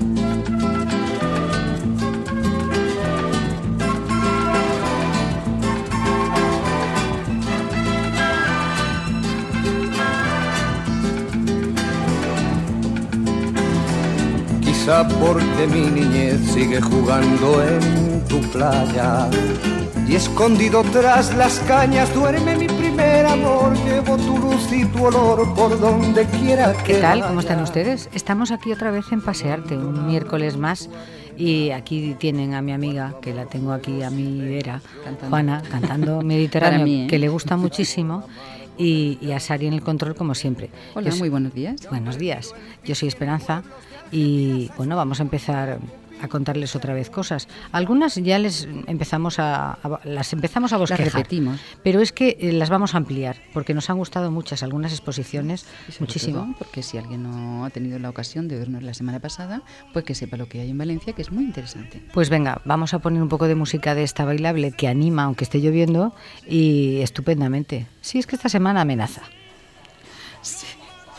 Quizá porque mi niñez sigue jugando en tu playa y escondido tras las cañas duerme mi primer amor. Llevo tu luz y tu olor por donde quiera que ¿Qué tal? vaya. ¿Cómo están ustedes? Estamos aquí otra vez en Pasearte, un miércoles más. Y aquí tienen a mi amiga, que la tengo aquí a mi vera, Juana, cantando Mediterráneo, mí, que le gusta muchísimo. Y a Sari en el control, como siempre. Hola, muy buenos días. Buenos días. Yo soy Esperanza y bueno, vamos a empezar a contarles otra vez cosas. Algunas ya las empezamos a bosquejar. Las repetimos. Pero es que las vamos a ampliar, porque nos han gustado muchas, algunas exposiciones, muchísimo. Todo, porque si alguien no ha tenido la ocasión de vernos la semana pasada, pues que sepa lo que hay en Valencia, que es muy interesante. Pues venga, vamos a poner un poco de música de esta bailable que anima, aunque esté lloviendo, y estupendamente. Sí, es que esta semana amenaza. Sí.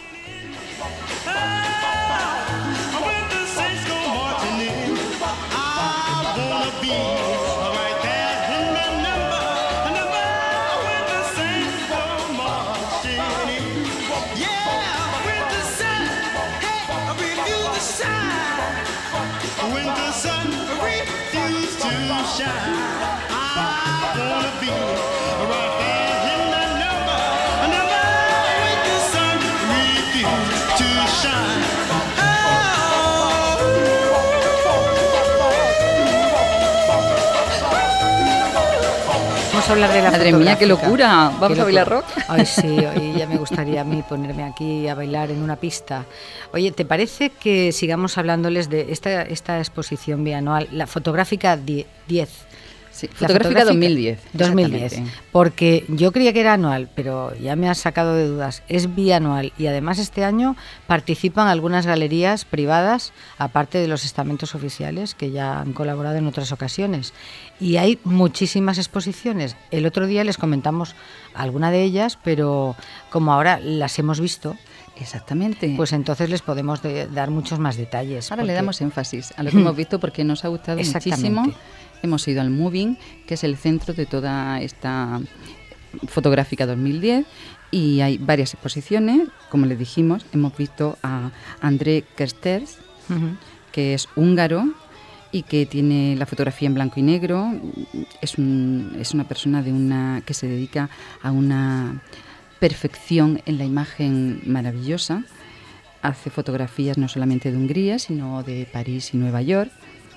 Vamos a hablar de la Madre mía, qué locura. ¿Vamos a bailar rock? Ay, sí, hoy ya me gustaría a mí ponerme aquí a bailar en una pista. Oye, ¿te parece que sigamos hablándoles de esta exposición bianual, la fotográfica 10? Sí, fotográfica 2010. 2010, porque yo creía que era anual, pero ya me has sacado de dudas. Es bianual y además este año participan algunas galerías privadas, aparte de los estamentos oficiales que ya han colaborado en otras ocasiones. Y hay muchísimas exposiciones. El otro día les comentamos alguna de ellas, pero como ahora las hemos visto, exactamente, pues entonces les podemos dar muchos más detalles. Ahora le damos énfasis a lo que hemos visto porque nos ha gustado muchísimo. Hemos ido al Moving, que es el centro de toda esta fotográfica 2010, y hay varias exposiciones. Como les dijimos, hemos visto a André Kersters, que es húngaro y que tiene la fotografía en blanco y negro. Es una persona que se dedica a una perfección en la imagen maravillosa. Hace fotografías no solamente de Hungría, sino de París y Nueva York.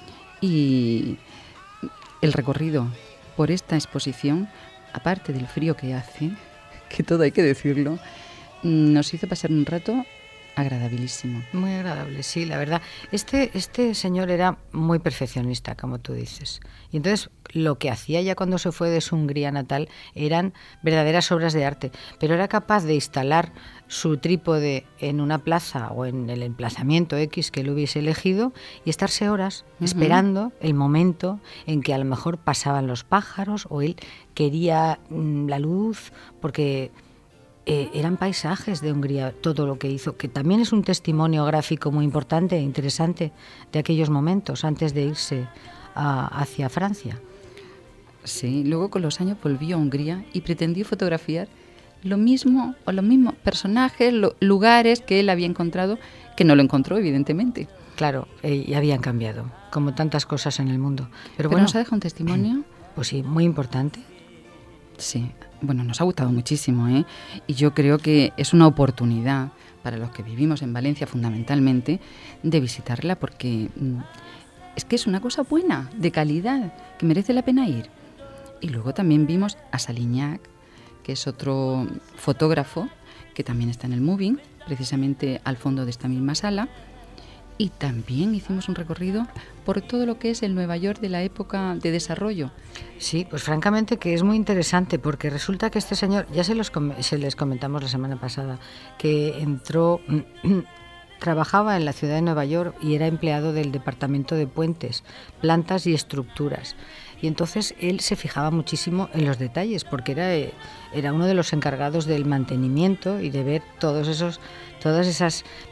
Y el recorrido por esta exposición, aparte del frío que hace, que todo hay que decirlo, nos hizo pasar un rato agradabilísimo. Muy agradable, sí, la verdad. Este señor era muy perfeccionista, como tú dices. Y entonces lo que hacía ya cuando se fue de su Hungría natal eran verdaderas obras de arte. Pero era capaz de instalar su trípode en una plaza o en el emplazamiento X que él hubiese elegido y estarse horas esperando el momento en que a lo mejor pasaban los pájaros o él quería la luz, porque eran paisajes de Hungría, todo lo que hizo, que también es un testimonio gráfico muy importante e interesante de aquellos momentos antes de irse hacia Francia. Sí, luego con los años volvió a Hungría y pretendió fotografiar lo mismo o los mismos personajes, lugares que él había encontrado, que no lo encontró evidentemente. Claro, y habían cambiado, como tantas cosas en el mundo. Pero bueno, bueno, nos ha dejado un testimonio. Pues sí, muy importante. Sí, bueno, nos ha gustado muchísimo, ¿eh? Y yo creo que es una oportunidad para los que vivimos en Valencia fundamentalmente de visitarla, porque es que es una cosa buena, de calidad, que merece la pena ir. Y luego también vimos a Salignac, que es otro fotógrafo que también está en el Moving, precisamente al fondo de esta misma sala. Y también hicimos un recorrido por todo lo que es el Nueva York de la época de desarrollo. Sí, pues francamente que es muy interesante, porque resulta que este señor, ya se les comentamos la semana pasada, que entró, trabajaba en la ciudad de Nueva York y era empleado del departamento de puentes, plantas y estructuras. Y entonces él se fijaba muchísimo en los detalles, porque era uno de los encargados del mantenimiento y de ver todas esas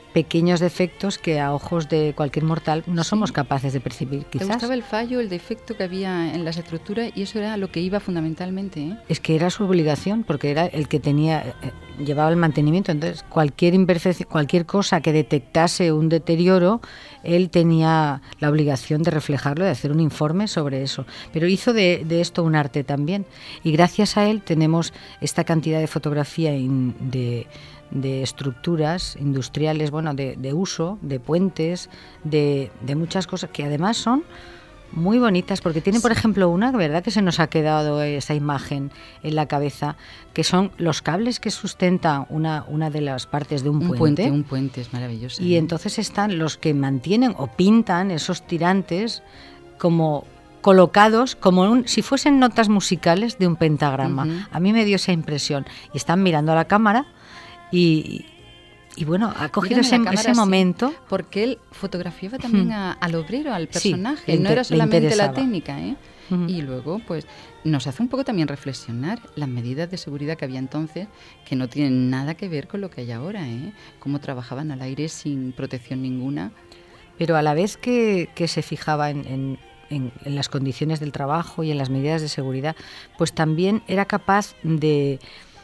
pequeños defectos que a ojos de cualquier mortal no somos capaces de percibir, quizás. ¿Te gustaba el fallo, el defecto que había en las estructuras? Y eso era lo que iba fundamentalmente, ¿eh? Es que era su obligación, porque era el que llevaba el mantenimiento. Entonces, cualquier imperfección, cualquier cosa que detectase un deterioro, él tenía la obligación de reflejarlo, de hacer un informe sobre eso. Pero hizo de esto un arte también. Y gracias a él tenemos esta cantidad de fotografía de estructuras industriales, bueno, de uso, de puentes, de muchas cosas que además son muy bonitas, porque tiene, por ejemplo, una, ¿verdad?, que se nos ha quedado esa imagen en la cabeza, que son los cables que sustentan una de las partes de un puente. Un puente, es maravilloso. Y entonces están los que mantienen o pintan esos tirantes como colocados como si fuesen notas musicales de un pentagrama. A mí me dio esa impresión. Y están mirando a la cámara y bueno, ha cogido ese momento. Sí, porque él fotografiaba también al obrero, al personaje, sí, no era solamente la técnica, ¿eh? Y luego pues nos hace un poco también reflexionar las medidas de seguridad que había entonces, que no tienen nada que ver con lo que hay ahora, ¿eh? Cómo trabajaban al aire sin protección ninguna. Pero a la vez que se fijaba en las condiciones del trabajo y en las medidas de seguridad, pues también era capaz de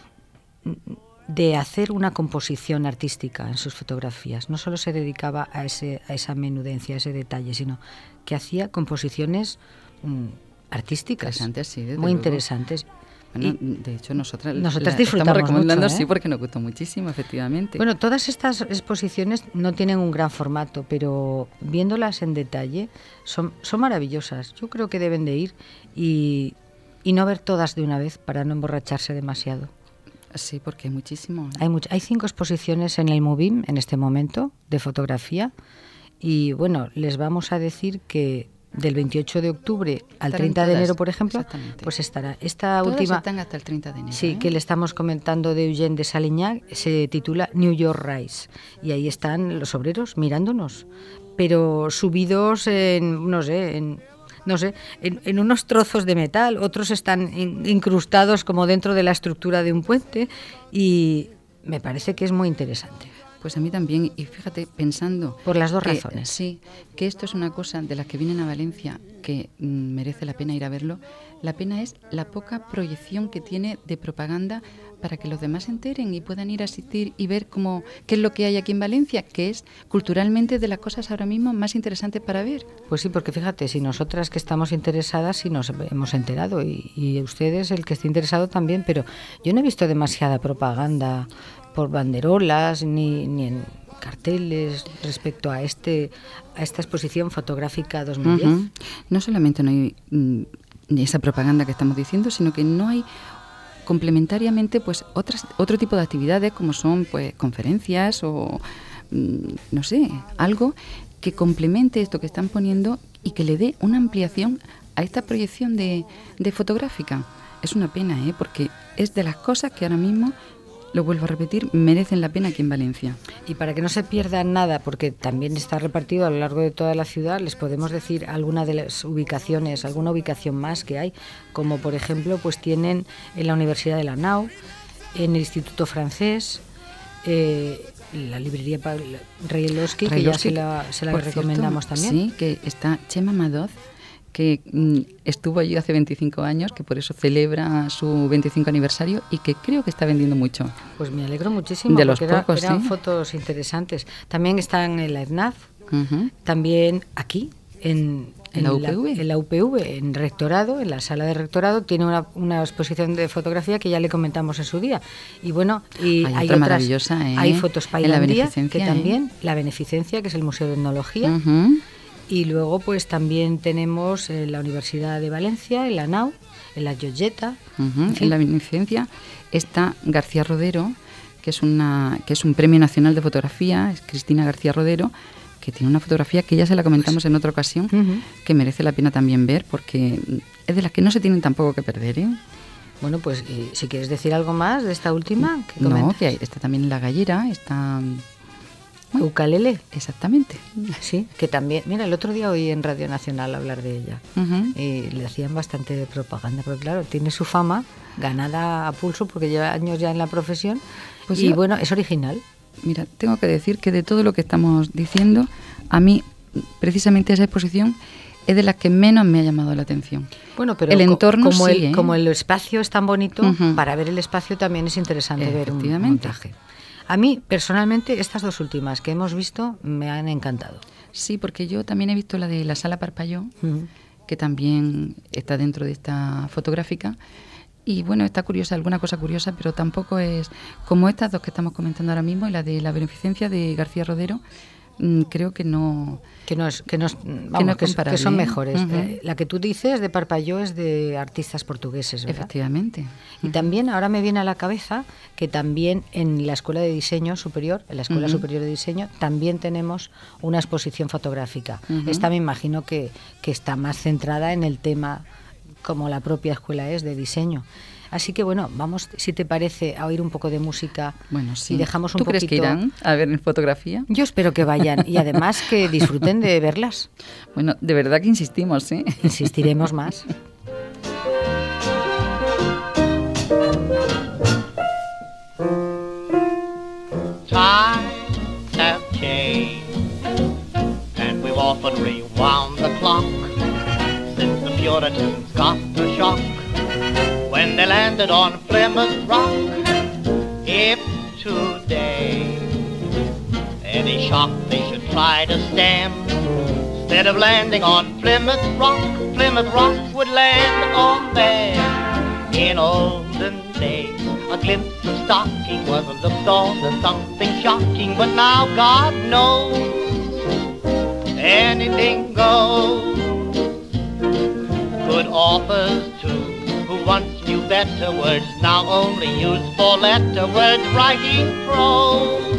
hacer una composición artística en sus fotografías. No solo se dedicaba a esa menudencia, a ese detalle, sino que hacía composiciones artísticas muy interesantes. Bueno, de hecho, nosotras disfrutamos estamos recomendando, mucho, ¿eh? Sí, porque nos gustó muchísimo, efectivamente. Bueno, todas estas exposiciones no tienen un gran formato, pero viéndolas en detalle son maravillosas. Yo creo que deben de ir y no ver todas de una vez para no emborracharse demasiado. Sí, porque hay muchísimo. Hay 5 exposiciones en el MUBIM en este momento de fotografía y bueno, les vamos a decir que del 28 de octubre al 30 de enero, por ejemplo, pues estará. Esta todas última están hasta el 30 de enero. Sí, que le estamos comentando de Eugène de Salignac, se titula New York Rise y ahí están los obreros mirándonos, pero subidos en unos trozos de metal, otros están incrustados como dentro de la estructura de un puente y me parece que es muy interesante. Pues a mí también, y fíjate, pensando... Por las dos razones. Sí, que esto es una cosa de las que vienen a Valencia que merece la pena ir a verlo. La pena es la poca proyección que tiene de propaganda para que los demás se enteren y puedan ir a asistir y ver qué es lo que hay aquí en Valencia, que es culturalmente de las cosas ahora mismo más interesantes para ver. Pues sí, porque fíjate, si nosotras que estamos interesadas sí nos hemos enterado y ustedes, el que esté interesado también, pero yo no he visto demasiada propaganda por banderolas ni en carteles respecto a esta exposición fotográfica 2010. No solamente no hay esa propaganda que estamos diciendo, sino que no hay complementariamente pues otro tipo de actividades como son pues conferencias o no sé, algo que complemente esto que están poniendo y que le dé una ampliación a esta proyección de fotográfica. Es una pena, porque es de las cosas que ahora mismo, lo vuelvo a repetir, merecen la pena aquí en Valencia. Y para que no se pierda nada, porque también está repartido a lo largo de toda la ciudad, les podemos decir alguna de las ubicaciones, alguna ubicación más que hay, como por ejemplo, pues tienen en la Universidad de la Nau, en el Instituto Francés, la librería Reyelowski, que ya se la recomendamos también. Sí, que está Chema Madoz, que estuvo allí hace 25 años, que por eso celebra su 25 aniversario y que creo que está vendiendo mucho. Pues me alegro muchísimo, de los porque pocos, eran ¿sí? fotos interesantes. También están en la EDNAF, también aquí, en la UPV, en Rectorado, en la sala de Rectorado, tiene una exposición de fotografía que ya le comentamos en su día. Y bueno, y hay otra maravillosa, hay fotos Pailandía, que ¿eh? también, la Beneficencia, que es el Museo de Etnología. Y luego pues también tenemos la Universidad de Valencia, en la NAU, en la Llolleta. En la Beneficencia está García Rodero, que es un premio nacional de fotografía, es Cristina García Rodero, que tiene una fotografía que ya se la comentamos en otra ocasión, que merece la pena también ver, porque es de las que no se tienen tampoco que perder, ¿eh? Bueno, pues si quieres decir algo más de esta última, que no, que está también La Gallera, está... Ukalele. Exactamente. Sí, que también, mira, el otro día oí en Radio Nacional hablar de ella y le hacían bastante propaganda, porque claro, tiene su fama ganada a pulso porque lleva años ya en la profesión, pues y bueno, es original. Mira, tengo que decir que de todo lo que estamos diciendo, a mí precisamente esa exposición es de las que menos me ha llamado la atención. Bueno, pero el entorno como el espacio es tan bonito, para ver el espacio también es interesante ver un montaje. A mí, personalmente, estas dos últimas que hemos visto me han encantado. Sí, porque yo también he visto la de la Sala Parpalló, que también está dentro de esta fotográfica. Y bueno, está curiosa, alguna cosa curiosa, pero tampoco es como estas dos que estamos comentando ahora mismo, y la de la beneficencia de García Rodero. Creo que no que son mejores. La que tú dices de Parpalló es de artistas portugueses, ¿verdad? Efectivamente. Y también ahora me viene a la cabeza que también en la Escuela de Diseño Superior, en la Escuela Superior de Diseño, también tenemos una exposición fotográfica. Esta me imagino que está más centrada en el tema, como la propia escuela es, de diseño. Así que bueno, vamos, si te parece, a oír un poco de música. Bueno, sí. Y dejamos un ¿Tú poquito... crees que irán a ver en fotografía? Yo espero que vayan y además que disfruten de verlas. Bueno, de verdad que insistimos, ¿eh? Insistiremos más. Times have changed and we've often rewound the clock since the Puritans got the shock when they landed on Plymouth Rock. If today any shock they should try to stem, instead of landing on Plymouth Rock would land on them. In olden days, a glimpse of stocking was looked on as something shocking, but now God knows anything goes. Good authors too, who once knew better words, now only use four-letter words, writing prose.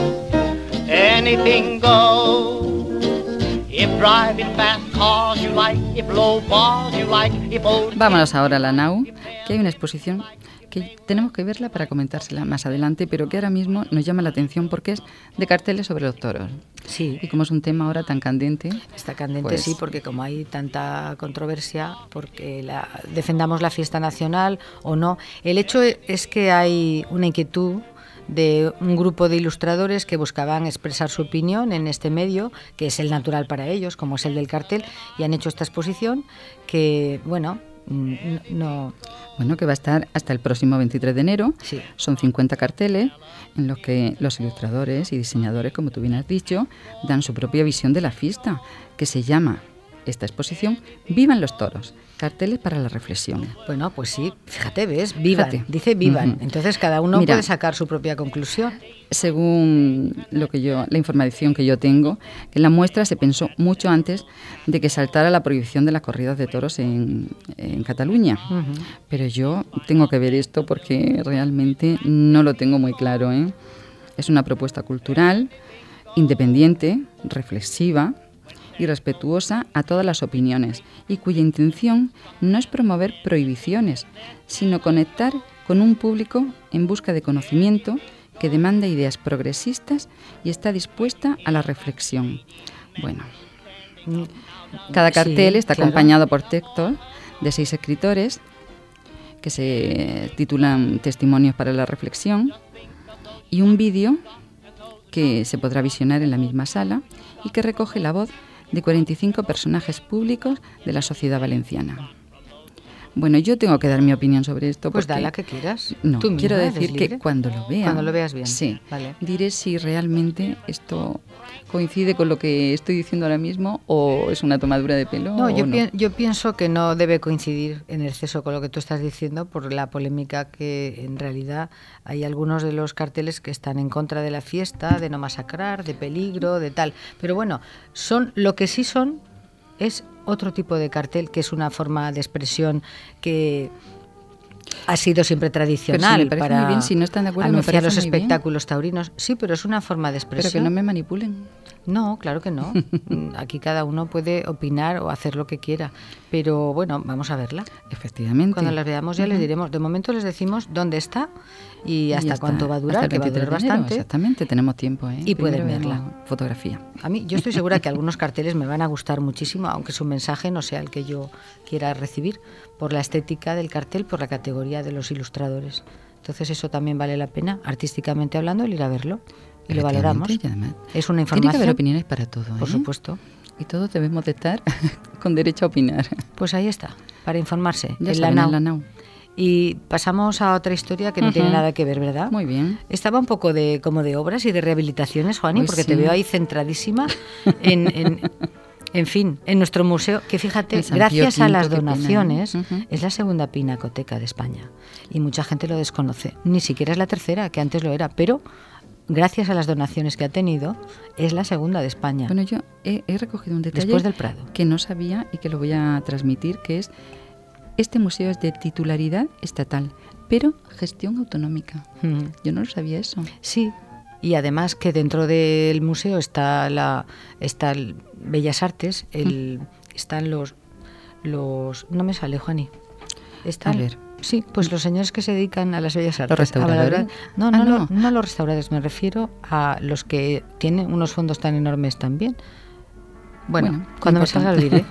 Anything goes. If driving fast cars you like, if low bars you like, if old... Vámonos ahora a la NAU, que hay una exposición que tenemos que verla para comentársela más adelante, pero que ahora mismo nos llama la atención porque es de carteles sobre los toros. Sí. Y como es un tema ahora tan candente... Está candente, pues, sí, porque como hay tanta controversia, porque defendamos la fiesta nacional o no, el hecho es que hay una inquietud de un grupo de ilustradores que buscaban expresar su opinión en este medio, que es el natural para ellos, como es el del cartel, y han hecho esta exposición que, bueno, no... Bueno, que va a estar hasta el próximo 23 de enero. Sí. Son 50 carteles en los que los ilustradores y diseñadores, como tú bien has dicho, dan su propia visión de la fiesta, que se llama esta exposición Vivan los toros, carteles para la reflexión. Bueno, pues sí, fíjate, ¿ves? Vivan, fíjate. Dice vivan. Entonces cada uno puede sacar su propia conclusión. Según la información que yo tengo, en la muestra se pensó mucho antes de que saltara la prohibición de las corridas de toros en Cataluña. Pero yo tengo que ver esto porque realmente no lo tengo muy claro, ¿eh? Es una propuesta cultural, independiente, reflexiva y respetuosa a todas las opiniones, y cuya intención no es promover prohibiciones, sino conectar con un público en busca de conocimiento que demanda ideas progresistas y está dispuesta a la reflexión. Bueno, cada cartel está acompañado por textos de 6 escritores que se titulan Testimonios para la reflexión, y un vídeo que se podrá visionar en la misma sala y que recoge la voz de 45 personajes públicos de la sociedad valenciana. Bueno, yo tengo que dar mi opinión sobre esto. Pues da la que quieras. No, tú quiero decir que cuando lo vea... Cuando lo veas bien. Sí, vale. Diré si realmente esto coincide con lo que estoy diciendo ahora mismo o es una tomadura de pelo. No, yo pienso que no debe coincidir en exceso con lo que tú estás diciendo por la polémica que en realidad hay algunos de los carteles que están en contra de la fiesta, de no masacrar, de peligro, de tal. Pero bueno, lo que sí son es otro tipo de cartel, que es una forma de expresión que ha sido siempre tradicional para muy bien. Si no están de acuerdo, anunciar los espectáculos taurinos. Sí, pero es una forma de expresión. Pero que no me manipulen. No, claro que no. Aquí cada uno puede opinar o hacer lo que quiera. Pero bueno, vamos a verla. Efectivamente. Cuando las veamos ya les diremos. De momento les decimos dónde está y hasta cuánto va a durar, que va a durar bastante. Exactamente, tenemos tiempo. Y pueden verla. Fotografía. A mí, yo estoy segura que algunos carteles me van a gustar muchísimo, aunque su mensaje no sea el que yo quiera recibir, por la estética del cartel, por la categoría de los ilustradores. Entonces eso también vale la pena, artísticamente hablando, el ir a verlo. y lo valoramos. Y además, es una información. Tiene que haber opiniones para todo, Por supuesto. Y todos debemos de estar con derecho a opinar. Pues ahí está, para informarse. Ya en saben, en la Nau. Y pasamos a otra historia que no tiene nada que ver, ¿verdad? Muy bien. Estaba un poco como de obras y de rehabilitaciones, Juani, Pues porque sí. te veo ahí centradísima en fin, en nuestro museo, que fíjate, gracias a las donaciones, es la segunda pinacoteca de España. Y mucha gente lo desconoce. Ni siquiera es la tercera, que antes lo era, pero gracias a las donaciones que ha tenido, es la segunda de España. Bueno, yo he recogido un detalle después del Prado, que no sabía y que lo voy a transmitir, que es: este museo es de titularidad estatal, pero gestión autonómica. Yo no lo sabía eso. Sí, y además que dentro del museo está el Bellas Artes, están los no me sale, Juani. A ver. Sí, pues los señores que se dedican a las bellas artes. ¿Los restauradores? No los restauradores, me refiero a los que tienen unos fondos tan enormes también. Bueno, cuando me salga lo diré.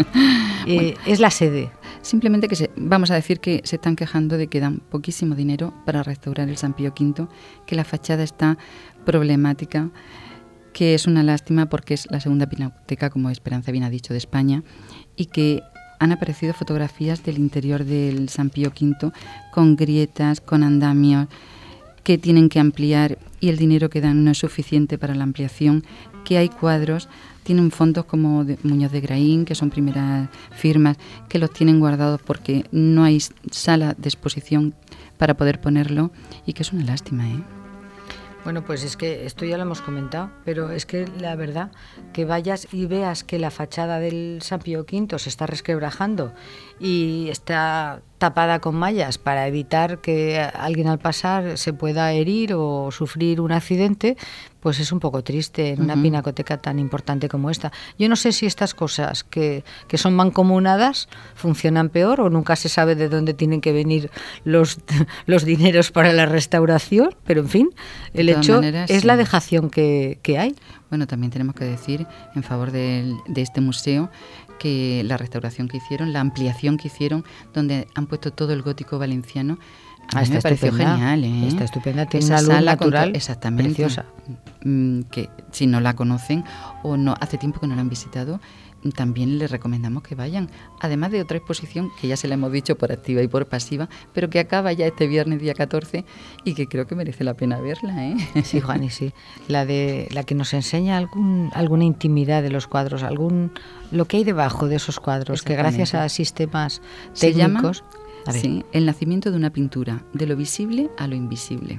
Es la sede. Simplemente que vamos a decir que se están quejando de que dan poquísimo dinero para restaurar el San Pío V, que la fachada está problemática, que es una lástima porque es la segunda pinacoteca, como Esperanza bien ha dicho, de España, y que han aparecido fotografías del interior del San Pío V con grietas, con andamios que tienen que ampliar y el dinero que dan no es suficiente para la ampliación, que hay cuadros, tienen fondos como de Muñoz de Graín, que son primeras firmas, que los tienen guardados porque no hay sala de exposición para poder ponerlo, y que es una lástima, ¿eh? Bueno, pues es que esto ya lo hemos comentado, pero es que la verdad, que vayas y veas que la fachada del San Pío V se está resquebrajando y está tapada con mallas para evitar que alguien al pasar se pueda herir o sufrir un accidente, pues es un poco triste en una pinacoteca tan importante como esta. Yo no sé si estas cosas que son mancomunadas funcionan peor o nunca se sabe de dónde tienen que venir los dineros para la restauración, pero en fin, el hecho es la dejación que hay. Bueno, también tenemos que decir en favor de este museo que la restauración que hicieron, la ampliación que hicieron, donde han puesto todo el gótico valenciano, a mí me pareció genial, ¿eh? Está estupenda, tiene esa una luz sala natural exactamente, preciosa. Que si no la conocen o no hace tiempo que no la han visitado, también les recomendamos que vayan. Además de otra exposición que ya se la hemos dicho por activa y por pasiva, pero que acaba ya este viernes día 14 y que creo que merece la pena verla, ¿eh? Sí, Juani, sí. La que nos enseña alguna intimidad de los cuadros, lo que hay debajo de esos cuadros, que gracias a sistemas técnicos... Sí, el nacimiento de una pintura, de lo visible a lo invisible.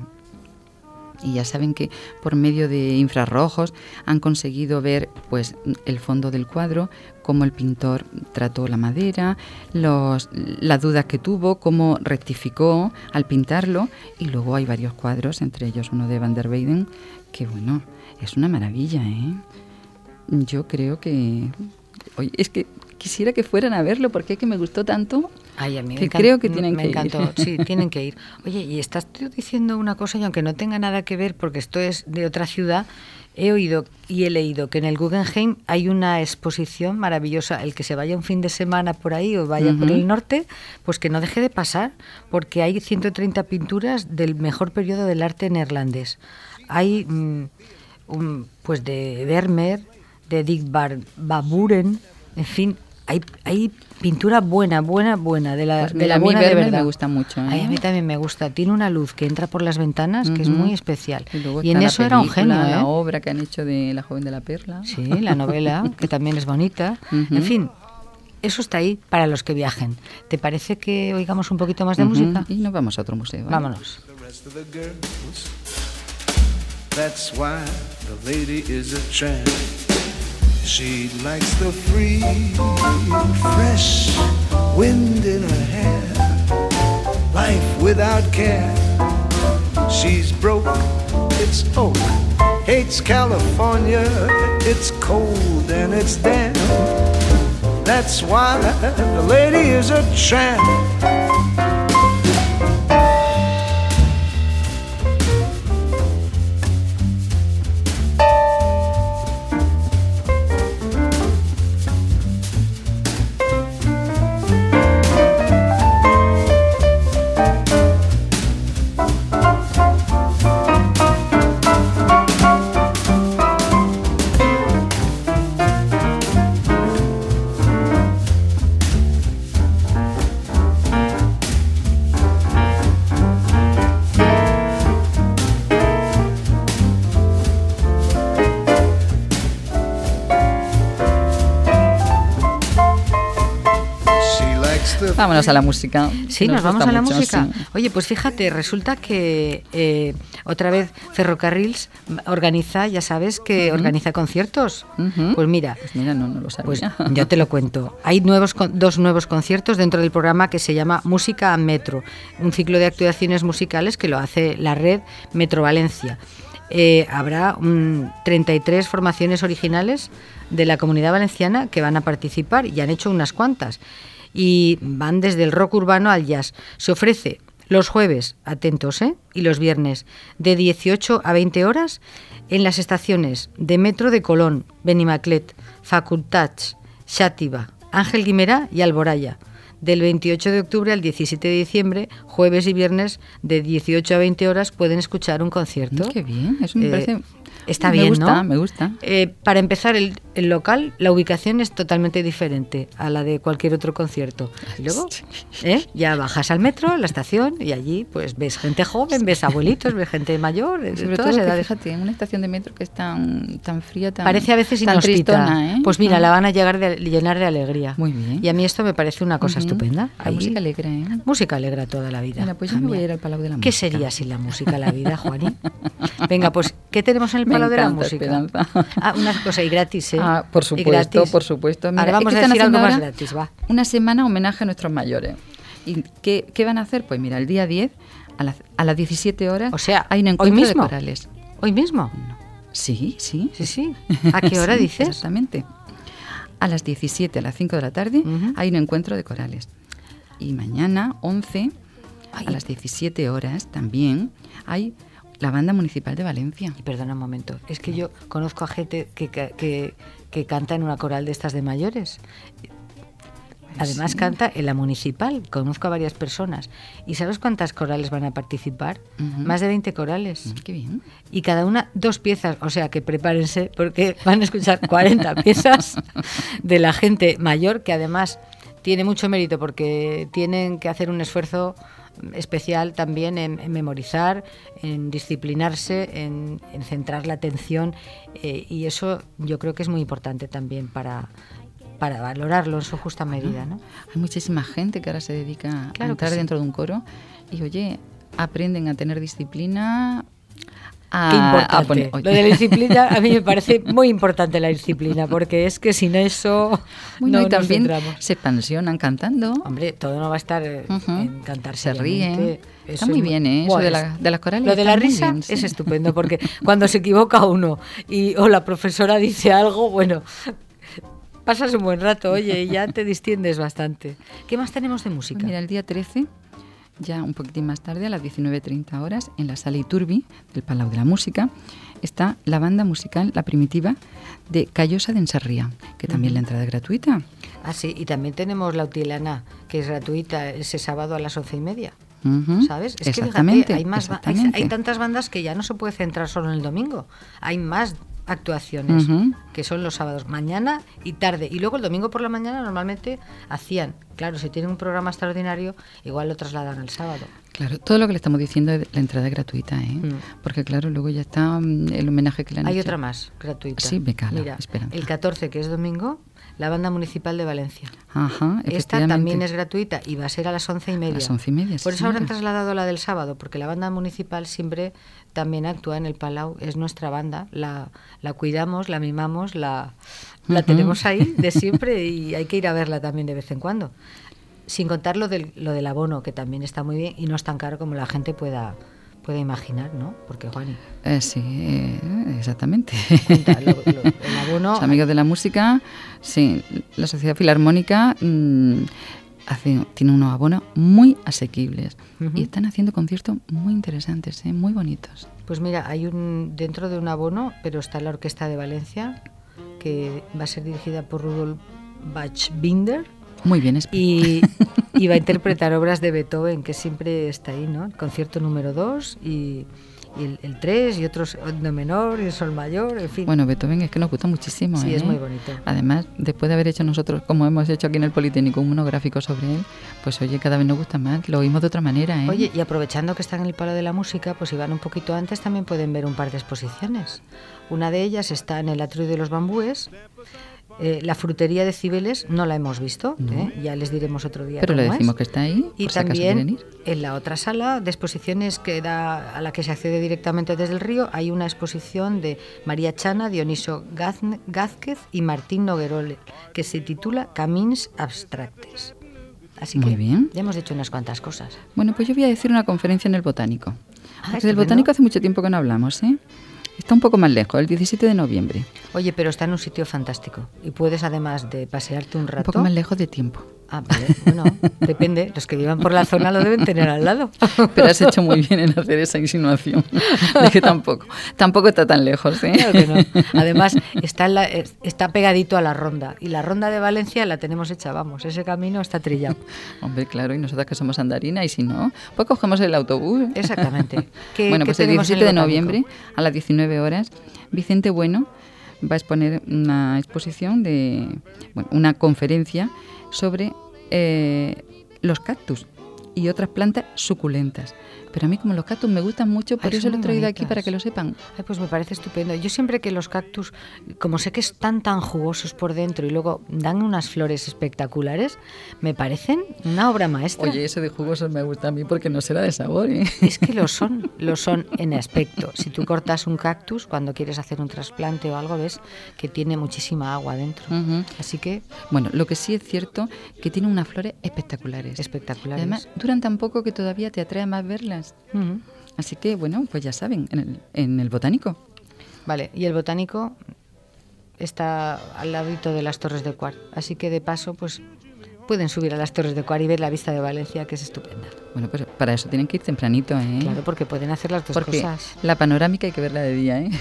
Y ya saben que por medio de infrarrojos han conseguido ver pues el fondo del cuadro, cómo el pintor trató la madera, las dudas que tuvo, cómo rectificó al pintarlo, y luego hay varios cuadros, entre ellos uno de Van der Weyden, que bueno, es una maravilla, ¿eh? Yo creo que... Oye, es que quisiera que fueran a verlo porque es que me gustó tanto. Ay, a mí que creo que tienen que ir. Sí, tienen que ir. Oye, y estás diciendo una cosa, y aunque no tenga nada que ver, porque esto es de otra ciudad, he oído y he leído que en el Guggenheim hay una exposición maravillosa. El que se vaya un fin de semana por ahí o vaya por el norte, pues que no deje de pasar, porque hay 130 pinturas del mejor periodo del arte neerlandés. Hay pues de Vermeer, de Dick Van en fin, hay pintura buena, de la, pues de la buena de verdad. Me gusta mucho, ¿eh? Ay, a mí también me gusta. Tiene una luz que entra por las ventanas que es muy especial. Y en eso era un genio, ¿eh? La obra que han hecho de La joven de la perla. Sí, la novela, que también es bonita. En fin, eso está ahí para los que viajen. ¿Te parece que oigamos un poquito más de música? Y nos vamos a otro museo, ¿eh? Vámonos. That's why the lady is a tramp. She likes the free, fresh wind in her hair, life without care. She's broke, it's oak, hates California, it's cold and it's damp. That's why the lady is a tramp. Vámonos a la música. Sí, nos vamos a la música. Sí. Oye, pues fíjate, resulta que otra vez Ferrocarrils organiza, ya sabes que organiza conciertos. Pues mira, no lo sabía. Pues yo te lo cuento. Hay dos nuevos conciertos dentro del programa que se llama Música a Metro, un ciclo de actuaciones musicales que lo hace la red Metro Valencia. Habrá 33 formaciones originales de la Comunidad Valenciana que van a participar y han hecho unas cuantas. Y van desde el rock urbano al jazz. Se ofrece los jueves, atentos, y los viernes, de 18 a 20 horas en las estaciones de Metro de Colón, Benimaclet, Facultats, Xàtiva, Ángel Guimerá y Alboraya. Del 28 de octubre al 17 de diciembre, jueves y viernes, de 18 a 20 horas, pueden escuchar un concierto. Qué bien, eso me parece... Está bien, ¿no? Me gusta. Para empezar, el local, la ubicación es totalmente diferente a la de cualquier otro concierto. Y luego ya bajas al metro, a la estación, y allí pues ves gente joven, ves abuelitos, ves gente mayor, de sobre todas todo edades. Fíjate, en una estación de metro que es tan fría, tan parece a veces tan inhóspita. Tristona, Pues mira, la van a llenar de alegría. Muy bien. Y a mí esto me parece una cosa estupenda. La música alegra, ¿eh? Música alegra toda la vida. Mira, pues yo me voy a ir al Palau de la Música. ¿Qué sería sin la música la vida, Juani? Venga, pues, ¿qué tenemos en el Palau de la Música? Una cosa, y gratis, ¿eh? Por supuesto, por supuesto. Mira, ahora vamos a decir algo más gratis, va. Una semana homenaje a nuestros mayores. ¿Y qué van a hacer? Pues mira, el día 10, a las 17 horas, o sea, hay un encuentro de corales. ¿Hoy mismo? No. Sí. ¿A qué hora dices? Exactamente. A las 17, a las 5 de la tarde, hay un encuentro de corales. Y mañana, 11, a las 17 horas, también hay la Banda Municipal de Valencia. Y perdona un momento, es que yo conozco a gente que canta en una coral de estas de mayores. Además canta en la municipal, conozco a varias personas. ¿Y sabes cuántas corales van a participar? Más de 20 corales. Qué bien. Y cada una 2 piezas, o sea que prepárense porque van a escuchar 40 piezas de la gente mayor, que además tiene mucho mérito porque tienen que hacer un esfuerzo especial también en memorizar, en disciplinarse, en centrar la atención, y eso yo creo que es muy importante también para valorarlo en su justa medida, ¿no? Hay muchísima gente que ahora se dedica claro a entrar dentro de un coro y, oye, aprenden a tener disciplina. Qué importante. Lo de la disciplina, a mí me parece muy importante la disciplina, porque es que sin eso bueno, no y también nos centramos. Se pensionan cantando. Hombre, todo no va a estar en cantar. Se ríen. Está muy bien, ¿eh? Eso de las corales. Lo de la risa bien, sí. es estupendo, porque cuando se equivoca uno o la profesora dice algo, bueno, pasas un buen rato, oye, y ya te distiendes bastante. ¿Qué más tenemos de música? Pues mira, el día 13... ya un poquitín más tarde, a las 19:30 horas, en la Sala Iturbi del Palau de la Música, está la banda musical La Primitiva de Callosa de Ensarría, que también la entrada es gratuita. Ah, sí, y también tenemos la Utilana, que es gratuita ese sábado a las 11:30. ¿Sabes? Es que fíjate, hay tantas bandas que ya no se puede centrar solo en el domingo. Hay más actuaciones que son los sábados, mañana y tarde, y luego el domingo por la mañana normalmente hacían, claro, si tienen un programa extraordinario igual lo trasladan al sábado. Claro, todo lo que le estamos diciendo es la entrada es gratuita, ¿eh? Porque claro, luego ya está el homenaje que le han hecho. Hay otra más gratuita. Sí, becala, mira, Esperanza. El 14, que es domingo, la Banda Municipal de Valencia. Ajá, esta también es gratuita y va a ser a las 11:30. A las 11:30, por eso habrán trasladado la del sábado, porque la Banda Municipal siempre también actúa en el Palau, es nuestra banda, la cuidamos, la mimamos, la tenemos ahí de siempre y hay que ir a verla también de vez en cuando. Sin contar lo del abono, que también está muy bien y no es tan caro como la gente pueda imaginar, ¿no? Porque, Juani... sí, exactamente. Cuenta, el abono... Los amigos de la música, sí, la Sociedad Filarmónica tiene unos abonos muy asequibles y están haciendo conciertos muy interesantes, muy bonitos. Pues mira, hay dentro de un abono, pero está la Orquesta de Valencia, que va a ser dirigida por Rudolf Bachbinder. Muy bien, y va a interpretar obras de Beethoven, que siempre está ahí, ¿no? El concierto número 2 y el 3 y otros do menor y el sol mayor, en fin. Bueno, Beethoven es que nos gusta muchísimo. Sí, es muy bonito. Además, después de haber hecho nosotros, como hemos hecho aquí en el Politécnico, un monográfico sobre él, pues oye, cada vez nos gusta más, lo oímos de otra manera, ¿eh? Oye, y aprovechando que están en el Palau de la Música, pues si van un poquito antes también pueden ver un par de exposiciones. Una de ellas está en el Atrio de los Bambúes, La frutería de Cibeles no la hemos visto, ya les diremos otro día. Pero le decimos que está ahí. Y también en la otra sala de exposiciones a la que se accede directamente desde el río hay una exposición de María Chana, Dioniso Gázquez y Martín Noguerol, que se titula Camins Abstractes. Así Muy que bien. ya hemos dicho unas cuantas cosas. Bueno, pues yo voy a decir una conferencia en el Botánico. Porque del estupendo. Botánico hace mucho tiempo que no hablamos, ¿eh? Está un poco más lejos, el 17 de noviembre. Oye, pero está en un sitio fantástico. Y puedes, además de pasearte un rato... Un poco más lejos de tiempo. Ah, vale. Bueno, depende. Los que vivan por la zona lo deben tener al lado. Pero has hecho muy bien en hacer esa insinuación. De que tampoco está tan lejos, ¿eh? Claro que no. Además, está pegadito a la ronda. Y la ronda de Valencia la tenemos hecha, vamos. Ese camino está trillado. Hombre, claro, y nosotras que somos andarinas, y si no, pues cogemos el autobús. Exactamente. Bueno, pues el 17 de noviembre, a las 19 horas, Vicente Bueno va a exponer una exposición una conferencia sobre los cactus y otras plantas suculentas. Pero a mí, como los cactus me gustan mucho, por eso lo he traído aquí para que lo sepan. Ay, pues me parece estupendo. Yo siempre que los cactus, como sé que están tan jugosos por dentro y luego dan unas flores espectaculares, me parecen una obra maestra. Oye, eso de jugosos me gusta a mí porque no será de sabor, ¿eh? Es que lo son en aspecto. Si tú cortas un cactus cuando quieres hacer un trasplante o algo, ves que tiene muchísima agua dentro. Uh-huh. Así que... Bueno, lo que sí es cierto que tiene unas flores espectaculares. Espectaculares. Además, duran tan poco que todavía te atrae más verlas. Uh-huh. Así que, bueno, pues ya saben, en el Botánico. Vale, y el Botánico está al ladito de las Torres de Cuart. Así que, de paso, pues pueden subir a las Torres de Cuart y ver la vista de Valencia, que es estupenda. Bueno, pues para eso tienen que ir tempranito, ¿eh? Claro, porque pueden hacer las dos porque cosas. La panorámica hay que verla de día, ¿eh?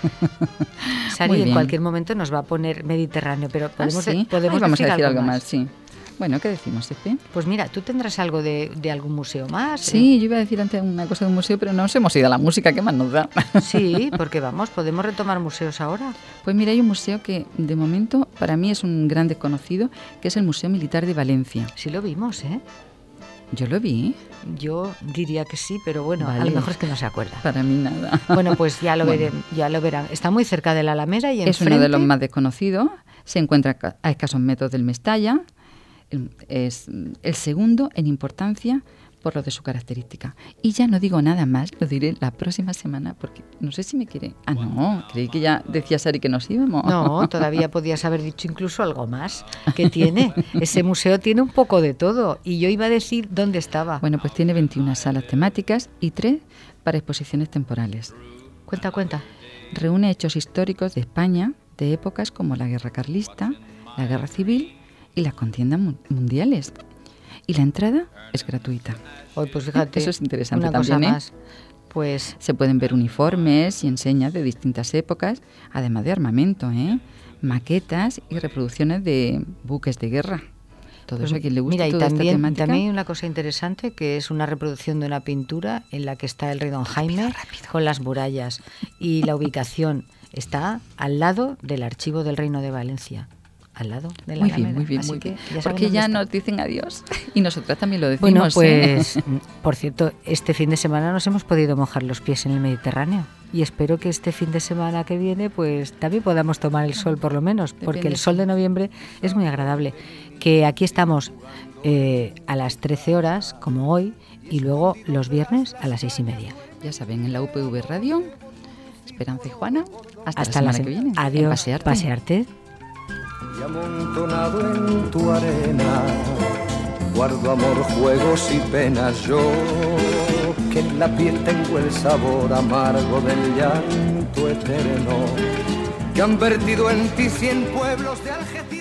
Sari en cualquier momento nos va a poner Mediterráneo, pero podemos vamos a decir algo más. más, sí. Bueno, ¿qué decimos, Efe? Pues mira, ¿tú tendrás algo de algún museo más? Sí, yo iba a decir antes una cosa de un museo, pero no nos hemos ido a la música, ¿qué más nos da? Sí, porque podemos retomar museos ahora. Pues mira, hay un museo que de momento para mí es un gran desconocido, que es el Museo Militar de Valencia. Sí lo vimos, ¿eh? Yo lo vi. Yo diría que sí, pero bueno, vale. A lo mejor es que no se acuerda. Para mí nada. Bueno, pues ya lo verán. Está muy cerca de la Alameda y es uno de los más desconocidos. Se encuentra a escasos metros del Mestalla. Es el segundo en importancia por lo de su característica. Y ya no digo nada más, lo diré la próxima semana, porque no sé si me quiere... Ah, no, creí que ya decía Sari que nos íbamos. No, todavía podías haber dicho incluso algo más que tiene. Ese museo tiene un poco de todo, y yo iba a decir dónde estaba. Bueno, pues tiene 21 salas temáticas y 3 para exposiciones temporales. Cuenta. Reúne hechos históricos de España, de épocas como la Guerra Carlista, la Guerra Civil y las contiendas mundiales. Y la entrada es gratuita. Hoy, pues fíjate, eso es interesante una también, cosa más. Pues se pueden ver uniformes y enseñas de distintas épocas, además de armamento, maquetas y reproducciones de buques de guerra. Todo eso a quien le gusta. Mira, y toda también, esta temática. también hay una cosa interesante, que es una reproducción de una pintura en la que está el rey Don Jaime con las murallas. Y la ubicación está al lado del archivo del Reino de Valencia. Al lado de la Alameda. Muy bien. Porque ya nos dicen adiós. Y nosotras también lo decimos. Bueno, pues, por cierto, este fin de semana nos hemos podido mojar los pies en el Mediterráneo. Y espero que este fin de semana que viene, pues también podamos tomar el sol, por lo menos. Porque el sol de noviembre es muy agradable. Que aquí estamos a las 13 horas, como hoy, y luego los viernes a las 6:30. Ya saben, en la UPV Radio, Esperanza y Juana. Hasta la semana que viene. Adiós, pasearte. Y amontonado en tu arena guardo amor, juegos y penas. Yo que en la piel tengo el sabor amargo del llanto eterno, que han vertido en ti 100 pueblos de Algeciras.